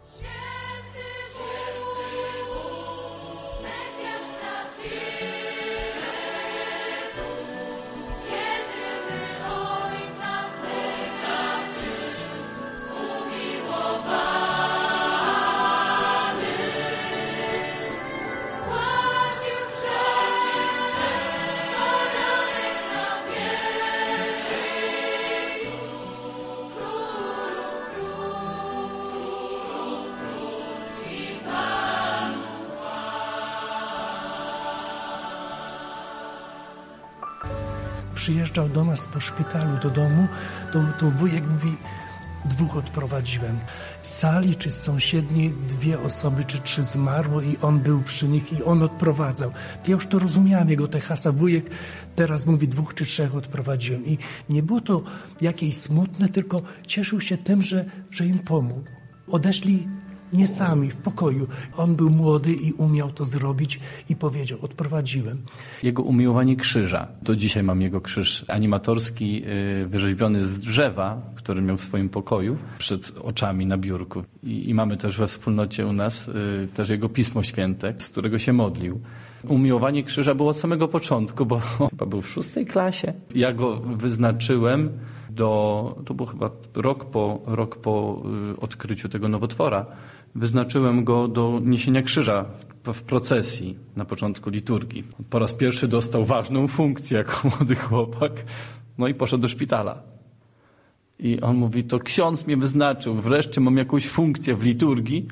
Przyjeżdżał do nas po szpitalu do domu, to wujek mówi, 2 odprowadziłem. Z sali czy z sąsiedniej 2 osoby czy 3 zmarło i on był przy nich i on odprowadzał. Ja już to rozumiałem, jego te hasa. Wujek teraz mówi 2 czy 3 odprowadziłem. I nie było to jakieś smutne, tylko cieszył się tym, że im pomógł. Odeszli nie sami, w pokoju. On był młody i umiał to zrobić i powiedział, odprowadziłem. Jego umiłowanie krzyża. Do dzisiaj mam jego krzyż animatorski, wyrzeźbiony z drzewa, który miał w swoim pokoju, przed oczami na biurku. I mamy też we wspólnocie u nas też jego Pismo Święte, z którego się modlił. Umiłowanie krzyża było od samego początku, bo chyba był w 6. klasie. Ja go wyznaczyłem to był chyba rok po odkryciu tego nowotwora. Wyznaczyłem go do niesienia krzyża w procesji na początku liturgii. Po raz pierwszy dostał ważną funkcję jako młody chłopak, no i poszedł do szpitala. I on mówi, to ksiądz mnie wyznaczył, wreszcie mam jakąś funkcję w liturgii,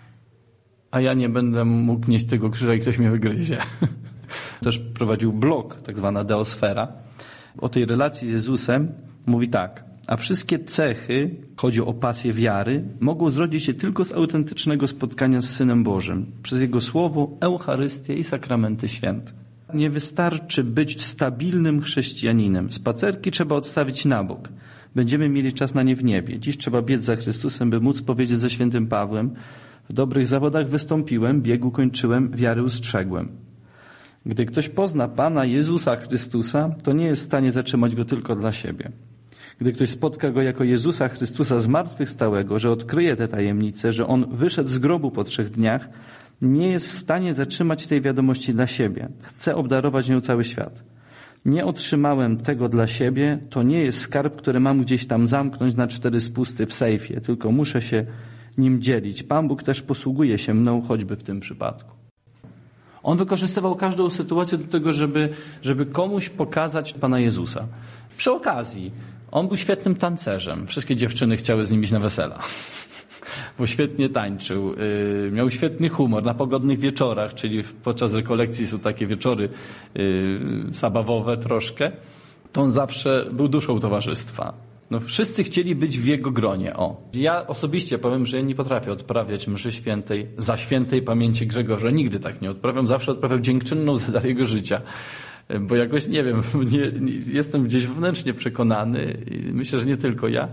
a ja nie będę mógł nieść tego krzyża i ktoś mnie wygryzie. Też prowadził blog, tak zwana Deosfera. O tej relacji z Jezusem mówi tak. A wszystkie cechy, chodzi o pasję wiary, mogą zrodzić się tylko z autentycznego spotkania z Synem Bożym, przez Jego Słowo, Eucharystię i sakramenty święte. Nie wystarczy być stabilnym chrześcijaninem. Spacerki trzeba odstawić na bok. Będziemy mieli czas na nie w niebie. Dziś trzeba biec za Chrystusem, by móc powiedzieć ze świętym Pawłem: w dobrych zawodach wystąpiłem, biegu kończyłem, wiary ustrzegłem. Gdy ktoś pozna Pana Jezusa Chrystusa, to nie jest w stanie zatrzymać Go tylko dla siebie. Gdy ktoś spotka Go jako Jezusa Chrystusa zmartwychwstałego, że odkryje tę tajemnicę, że On wyszedł z grobu po 3 dniach, nie jest w stanie zatrzymać tej wiadomości dla siebie. Chce obdarować nią cały świat. Nie otrzymałem tego dla siebie, to nie jest skarb, który mam gdzieś tam zamknąć na 4 spusty w sejfie, tylko muszę się nim dzielić. Pan Bóg też posługuje się mną, choćby w tym przypadku. On wykorzystywał każdą sytuację do tego, żeby komuś pokazać Pana Jezusa. Przy okazji, On był świetnym tancerzem. Wszystkie dziewczyny chciały z nim iść na wesela. Bo świetnie tańczył, miał świetny humor na pogodnych wieczorach, czyli podczas rekolekcji są takie wieczory zabawowe troszkę, to on zawsze był duszą towarzystwa. No, wszyscy chcieli być w jego gronie. Ja osobiście powiem, że ja nie potrafię odprawiać mszy świętej za świętej pamięci Grzegorza. Nigdy tak nie odprawiam, zawsze odprawiam dziękczynną za dar jego życia. Bo jakoś, nie wiem, jestem gdzieś wewnętrznie przekonany i myślę, że nie tylko ja,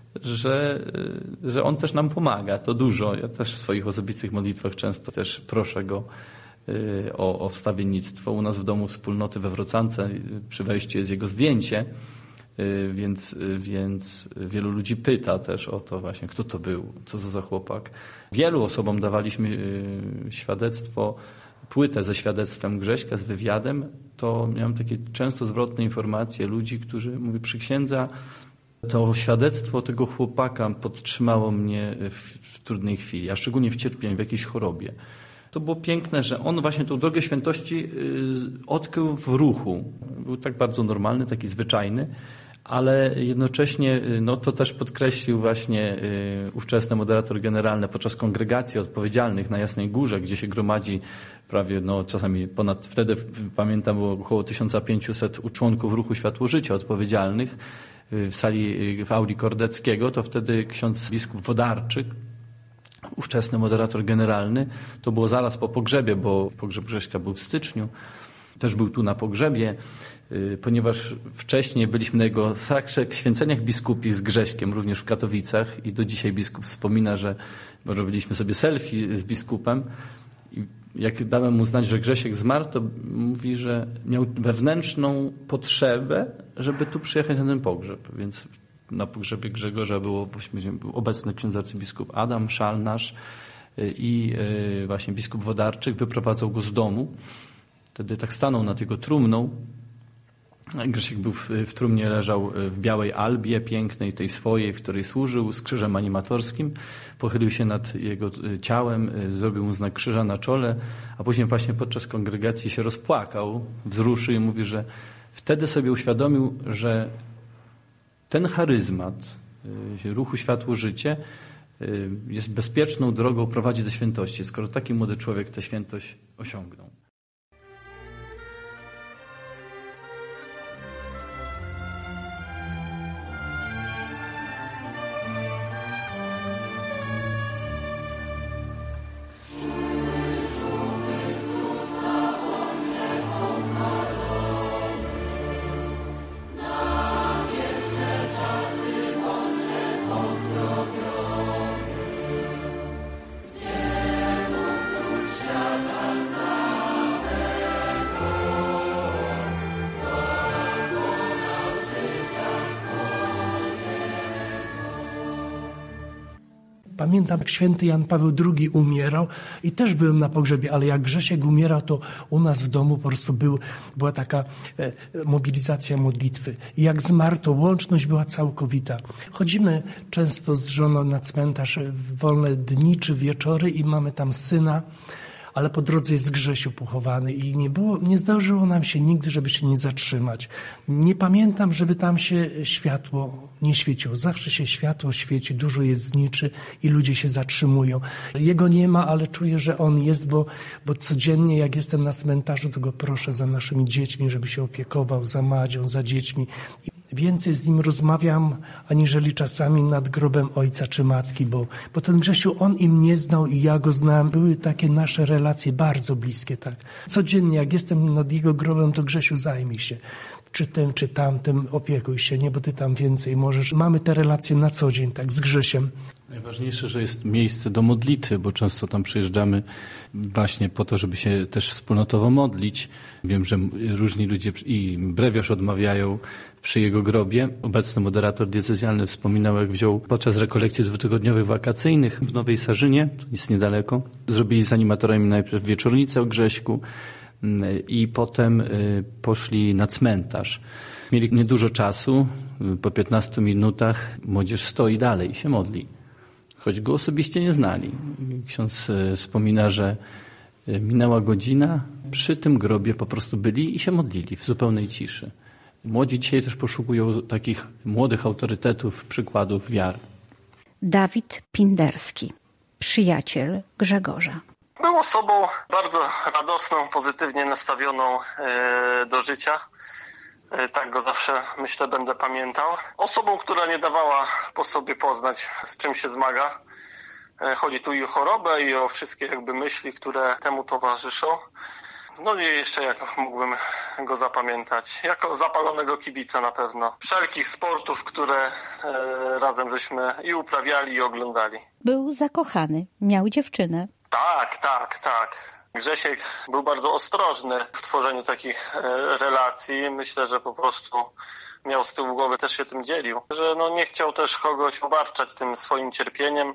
że on też nam pomaga, to dużo. Ja też w swoich osobistych modlitwach często też proszę go o wstawiennictwo. U nas w domu wspólnoty we Wrocance przy wejściu jest jego zdjęcie, więc wielu ludzi pyta też o to właśnie, kto to był, co to za chłopak. Wielu osobom dawaliśmy świadectwo, płytę ze świadectwem Grześka, z wywiadem, to miałem takie często zwrotne informacje ludzi, którzy mówią, przy księdza to świadectwo tego chłopaka podtrzymało mnie w trudnej chwili, a szczególnie w cierpieniu, w jakiejś chorobie. To było piękne, że on właśnie tą drogę świętości odkrył w ruchu. Był tak bardzo normalny, taki zwyczajny, ale jednocześnie to też podkreślił właśnie ówczesny moderator generalny podczas kongregacji odpowiedzialnych na Jasnej Górze, gdzie się gromadzi prawie czasami wtedy pamiętam było około 1500 członków ruchu Światło Życia odpowiedzialnych w auli Kordeckiego, to wtedy ksiądz biskup Wodarczyk, ówczesny moderator generalny, to było zaraz po pogrzebie, bo pogrzeb Grześka był w styczniu, też był tu na pogrzebie, ponieważ wcześniej byliśmy na jego święceniach biskupich z Grześkiem, również w Katowicach i do dzisiaj biskup wspomina, że robiliśmy sobie selfie z biskupem i jak dałem mu znać, że Grzesiek zmarł, to mówi, że miał wewnętrzną potrzebę, żeby tu przyjechać na ten pogrzeb, więc na pogrzebie Grzegorza był obecny ksiądz arcybiskup Adam Szalnasz i właśnie biskup Wodarczyk wyprowadzał go z domu. Wtedy tak stanął nad jego trumną. Grzesiek był w trumnie, leżał w białej albie pięknej, tej swojej, w której służył, z krzyżem animatorskim. Pochylił się nad jego ciałem, zrobił mu znak krzyża na czole, a później właśnie podczas kongregacji się rozpłakał, wzruszył i mówi, że wtedy sobie uświadomił, że ten charyzmat ruchu Światło Życie jest bezpieczną drogą, prowadzi do świętości, skoro taki młody człowiek tę świętość osiągnął. Pamiętam, jak święty Jan Paweł II umierał i też byłem na pogrzebie, ale jak Grzesiek umierał, to u nas w domu po prostu była taka mobilizacja modlitwy. I jak zmarł, to łączność była całkowita. Chodzimy często z żoną na cmentarz w wolne dni czy wieczory i mamy tam syna, ale po drodze jest Grzesiu pochowany i nie zdarzyło nam się nigdy, żeby się nie zatrzymać. Nie pamiętam, żeby tam się światło nie świeciło. Zawsze się światło świeci, dużo jest zniczy i ludzie się zatrzymują. Jego nie ma, ale czuję, że on jest, bo codziennie jak jestem na cmentarzu, to go proszę za naszymi dziećmi, żeby się opiekował, za Madzią, za dziećmi. Więcej z nim rozmawiam, aniżeli czasami nad grobem ojca czy matki, bo ten Grzesiu, on im nie znał i ja go znałem. Były takie nasze relacje bardzo bliskie, tak. Codziennie, jak jestem nad jego grobem, to Grzesiu, zajmij się. Czy tym, czy tamtym, opiekuj się, nie, bo ty tam więcej możesz. Mamy te relacje na co dzień, tak, z Grzesiem. Najważniejsze, że jest miejsce do modlitwy, bo często tam przyjeżdżamy właśnie po to, żeby się też wspólnotowo modlić. Wiem, że różni ludzie i brewiarz odmawiają przy jego grobie. Obecny moderator diecezjalny wspominał, jak wziął podczas rekolekcji dwutygodniowych wakacyjnych w Nowej Sarzynie, to jest niedaleko. Zrobili z animatorami najpierw wieczornicę o Grześku i potem poszli na cmentarz. Mieli niedużo czasu, po 15 minutach młodzież stoi dalej i się modli. Choć go osobiście nie znali. Ksiądz wspomina, że minęła godzina, przy tym grobie po prostu byli i się modlili w zupełnej ciszy. Młodzi dzisiaj też poszukują takich młodych autorytetów, przykładów wiary. Dawid Pinderski, przyjaciel Grzegorza. Był osobą bardzo radosną, pozytywnie nastawioną do życia. Tak go zawsze, myślę, będę pamiętał. Osobą, która nie dawała po sobie poznać, z czym się zmaga. Chodzi tu i o chorobę, i o wszystkie jakby myśli, które temu towarzyszą. No i jeszcze jak mógłbym go zapamiętać. Jako zapalonego kibica na pewno. Wszelkich sportów, które razem żeśmy i uprawiali, i oglądali. Był zakochany, miał dziewczynę. Tak. Grzesiek był bardzo ostrożny w tworzeniu takich relacji. Myślę, że po prostu miał z tyłu głowy, też się tym dzielił. Że nie chciał też kogoś obarczać tym swoim cierpieniem.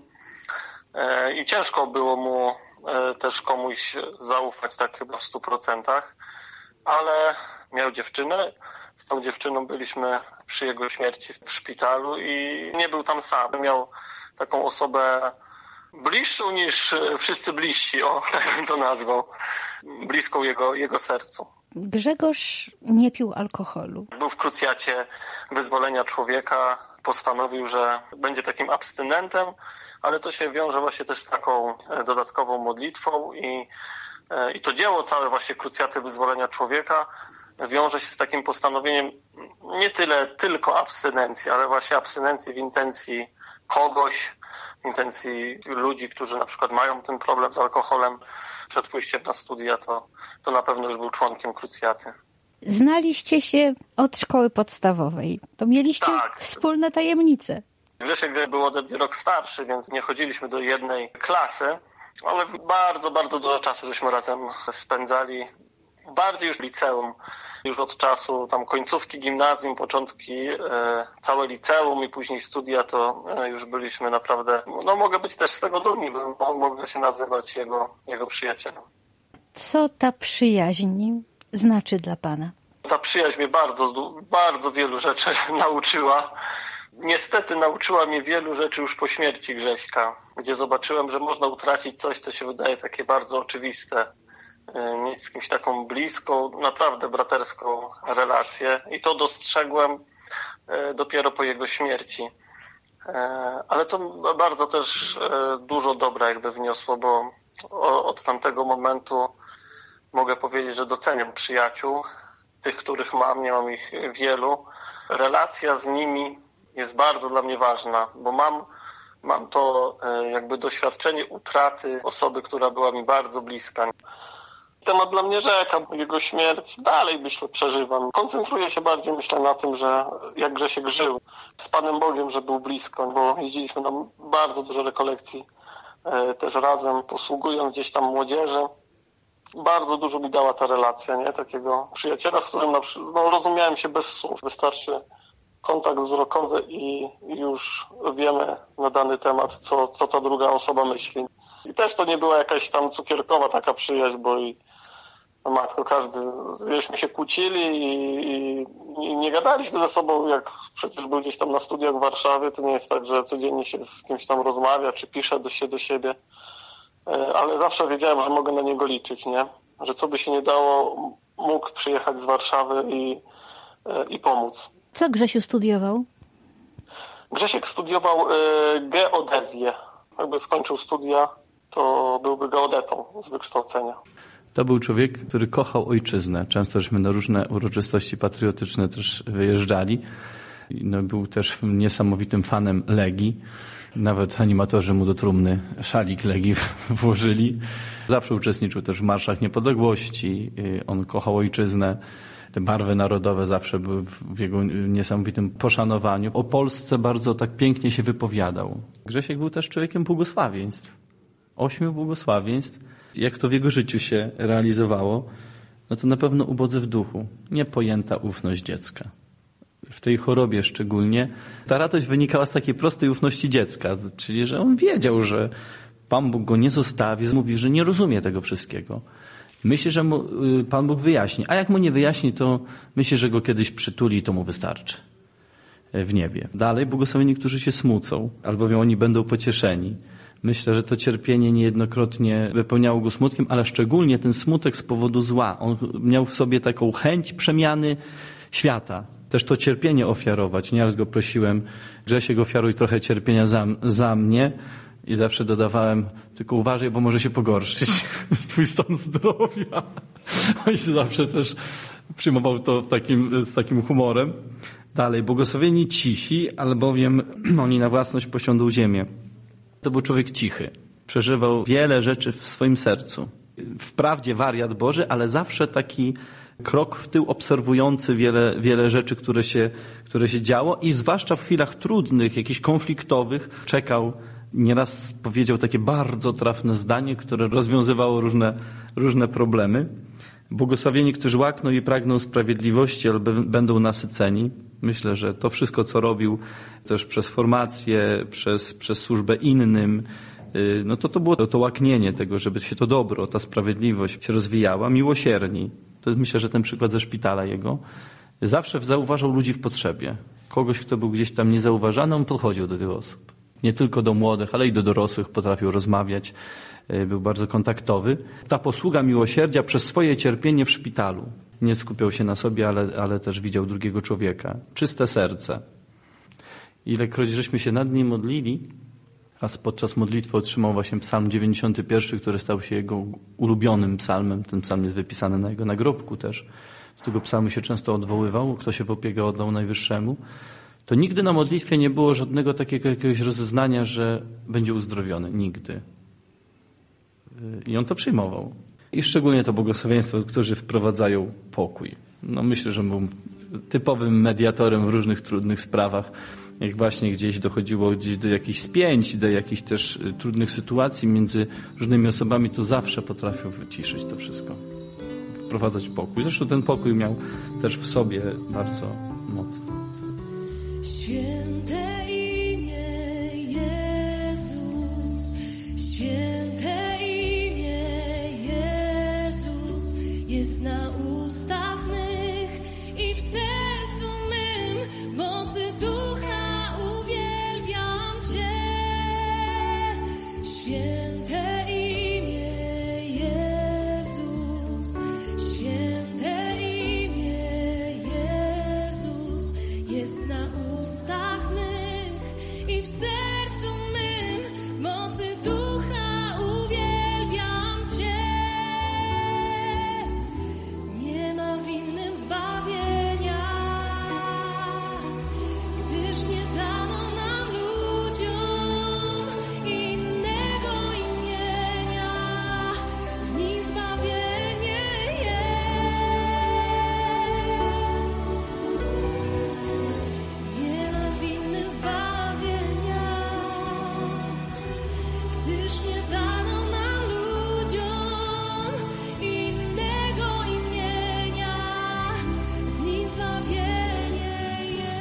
I ciężko było mu też komuś zaufać tak chyba w 100%, ale miał dziewczynę. Z tą dziewczyną byliśmy przy jego śmierci w szpitalu i nie był tam sam. Miał taką osobę bliższą niż wszyscy bliżsi, tak bym to nazwał, bliską jego sercu. Grzegorz nie pił alkoholu. Był w krucjacie wyzwolenia człowieka, postanowił, że będzie takim abstynentem, ale to się wiąże właśnie też z taką dodatkową modlitwą i to dzieło całe właśnie krucjaty wyzwolenia człowieka wiąże się z takim postanowieniem nie tyle tylko abstynencji, ale właśnie abstynencji w intencji kogoś, w intencji ludzi, którzy na przykład mają ten problem z alkoholem. Przed pójściem na studia to na pewno już był członkiem krucjaty. Znaliście się od szkoły podstawowej. To mieliście wspólne tajemnice. Grzesiek był ode mnie rok starszy, więc nie chodziliśmy do jednej klasy, ale bardzo, bardzo dużo czasu żeśmy razem spędzali. Bardziej już liceum, już od czasu tam końcówki gimnazjum, początki całe liceum i później studia, to już byliśmy naprawdę, mogę być też z tego dumny, bo mogę się nazywać jego przyjacielem. Co ta przyjaźń znaczy dla pana? Ta przyjaźń mnie bardzo wielu rzeczy nauczyła. Niestety nauczyła mnie wielu rzeczy już po śmierci Grześka, gdzie zobaczyłem, że można utracić coś, co się wydaje takie bardzo oczywiste. Mieć z kimś taką bliską, naprawdę braterską relację i to dostrzegłem dopiero po jego śmierci. Ale to bardzo też dużo dobra jakby wniosło, bo od tamtego momentu mogę powiedzieć, że doceniam przyjaciół, tych, których mam, nie mam ich wielu. Relacja z nimi jest bardzo dla mnie ważna, bo mam to jakby doświadczenie utraty osoby, która była mi bardzo bliska. Temat dla mnie rzeka, jego śmierć dalej myślę przeżywam. Koncentruję się bardziej myślę na tym, że jak Grzesiek żył z Panem Bogiem, że był blisko, bo jeździliśmy na bardzo dużo rekolekcji też razem, posługując gdzieś tam młodzieży. Bardzo dużo mi dała ta relacja, nie? Takiego przyjaciela, z którym rozumiałem się bez słów. Wystarczy kontakt wzrokowy i już wiemy na dany temat, co ta druga osoba myśli. I też to nie była jakaś tam cukierkowa taka przyjaźń, bo żeśmy się kłócili i nie gadaliśmy ze sobą, jak przecież był gdzieś tam na studiach w Warszawie. To nie jest tak, że codziennie się z kimś tam rozmawia, czy pisze do siebie. Ale zawsze wiedziałem, że mogę na niego liczyć, nie? Że co by się nie dało, mógł przyjechać z Warszawy i pomóc. Co Grzesiu studiował? Grzesiek studiował geodezję. Jakby skończył studia, to byłby geodetą z wykształcenia. To był człowiek, który kochał ojczyznę. Często żeśmy na różne uroczystości patriotyczne też wyjeżdżali. Był też niesamowitym fanem Legii. Nawet animatorzy mu do trumny szalik Legii włożyli. Zawsze uczestniczył też w marszach niepodległości. On kochał ojczyznę. Te barwy narodowe zawsze były w jego niesamowitym poszanowaniu. O Polsce bardzo tak pięknie się wypowiadał. Grzesiek był też człowiekiem błogosławieństw. 8 błogosławieństw. Jak to w jego życiu się realizowało, to na pewno ubodzy w duchu. Niepojęta ufność dziecka. W tej chorobie szczególnie. Ta radość wynikała z takiej prostej ufności dziecka, czyli że on wiedział, że Pan Bóg go nie zostawi, mówi, że nie rozumie tego wszystkiego. Myśli, że mu Pan Bóg wyjaśni, a jak mu nie wyjaśni, to myśli, że go kiedyś przytuli i to mu wystarczy w niebie. Dalej błogosławieni, którzy się smucą, albowiem oni będą pocieszeni. Myślę, że to cierpienie niejednokrotnie wypełniało go smutkiem, ale szczególnie ten smutek z powodu zła. On miał w sobie taką chęć przemiany świata. też to cierpienie ofiarować. Nieraz go prosiłem, Grzesiek, ofiaruj trochę cierpienia za mnie. I zawsze dodawałem, tylko uważaj, bo może się pogorszyć twój stan zdrowia. On się zawsze też przyjmował to z takim humorem. Dalej, błogosławieni cisi, albowiem oni na własność posiądą ziemię. To był człowiek cichy. Przeżywał wiele rzeczy w swoim sercu. Wprawdzie wariat Boży, ale zawsze taki krok w tył, obserwujący wiele rzeczy, które się działo i zwłaszcza w chwilach trudnych, jakichś konfliktowych, czekał. Nieraz powiedział takie bardzo trafne zdanie, które rozwiązywało różne problemy. Błogosławieni, którzy łakną i pragną sprawiedliwości, ale będą nasyceni. Myślę, że to wszystko, co robił też przez formację, przez służbę innym, no to było to łaknienie tego, żeby się to dobro, ta sprawiedliwość się rozwijała. Miłosierni. To jest, myślę, że ten przykład ze szpitala jego. Zawsze zauważał ludzi w potrzebie. Kogoś, kto był gdzieś tam niezauważany, on podchodził do tych osób. Nie tylko do młodych, ale i do dorosłych potrafił rozmawiać. Był bardzo kontaktowy. Ta posługa miłosierdzia przez swoje cierpienie w szpitalu. Nie skupiał się na sobie, ale też widział drugiego człowieka. Czyste serce. Ilekroć żeśmy się nad nim modlili, raz podczas modlitwy otrzymał właśnie psalm 91, który stał się jego ulubionym psalmem. Ten psalm jest wypisany na jego nagrobku też. Do tego psalmu się często odwoływał. Kto się w opiekę oddał Najwyższemu. To nigdy na modlitwie nie było żadnego takiego jakiegoś rozeznania, że będzie uzdrowiony. Nigdy. I on to przyjmował. I szczególnie to błogosławieństwo, którzy wprowadzają pokój. No myślę, że był typowym mediatorem w różnych trudnych sprawach. Jak właśnie gdzieś dochodziło do jakichś spięć, do jakichś też trudnych sytuacji między różnymi osobami, to zawsze potrafił wyciszyć to wszystko. Wprowadzać pokój. Zresztą ten pokój miał też w sobie bardzo mocno. Święte imię Jezus, święte imię Jezus, jest na ustach mych i w sercu mym, mocy ducha uwielbiam Cię. Święte imię Jezus, święte imię Jezus, jest na ustach mych i w sercu mym, mocy ducha uwielbiam Cię. Nie ma w innym zbawienia, gdyż nie dano nam ludziom innego imienia, w nim zbawienie jest. Nie ma w innym zbawienia, gdyż nie dano nam ludziom innego imienia, w nim zbawienie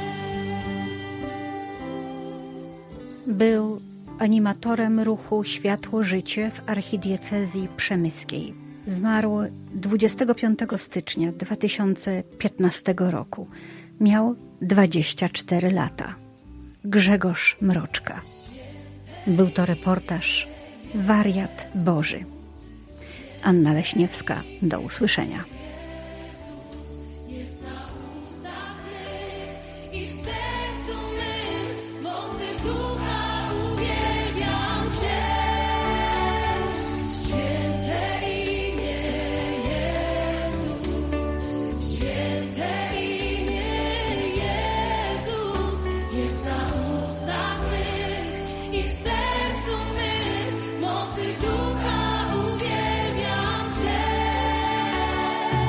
jest. Był animatorem ruchu Światło-Życie w archidiecezji przemyskiej. Zmarł 25 stycznia 2015 roku. Miał 24 lata. Grzegorz Mroczka. Był to reportaż Wariat Boży. Anna Leśniewska. Do usłyszenia. Jest na ustach mych i w sercu mym, mocy ducha uwielbiam Cię. Święte imię Jezus, święte imię Jezus, jest na ustach mych i w sercu mym, mocy ducha uwielbiam Cię.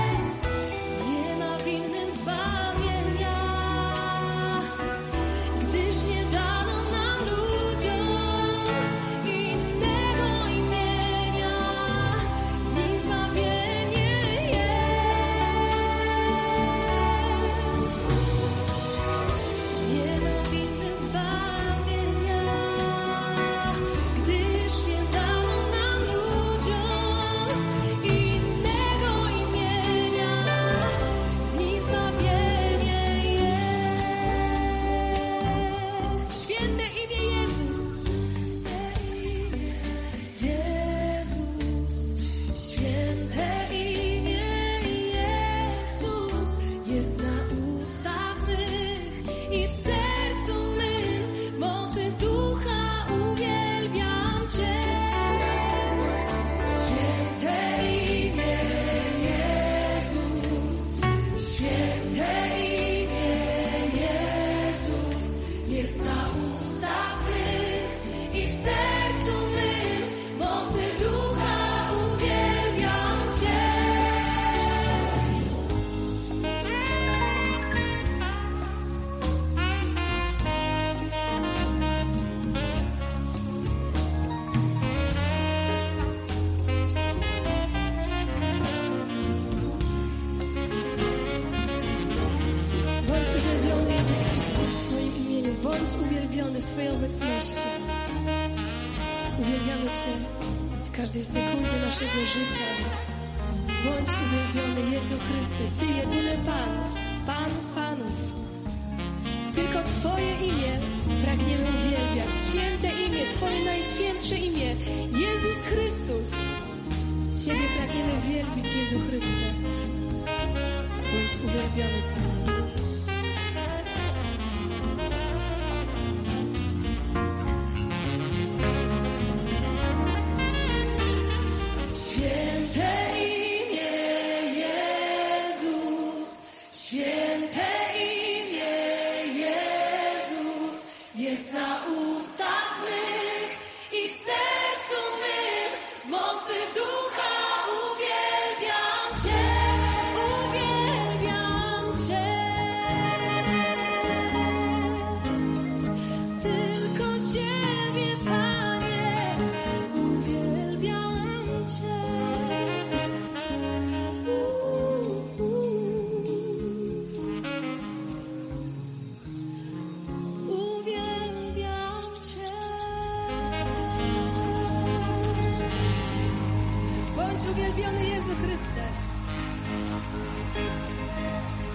obecności. Uwielbiamy Cię w każdej sekundzie naszego życia. Bądź uwielbiony Jezu Chryste, Ty jedyny Pan, Pan Panów. Tylko Twoje imię pragniemy uwielbiać. Święte imię, Twoje najświętsze imię, Jezus Chrystus. Ciebie pragniemy wielbić, Jezu Chryste. Bądź uwielbiony, Panie. Święte imię Jezus, święte imię Jezus, jest na ustach mych i w sercu mym, w mocy Ducha uwielbiam Cię, uwielbiam Cię. Tylko Ciebie, Panie, uwielbiam Cię. Uwielbiam Cię. Bądź uwielbiony Jezu Chryste.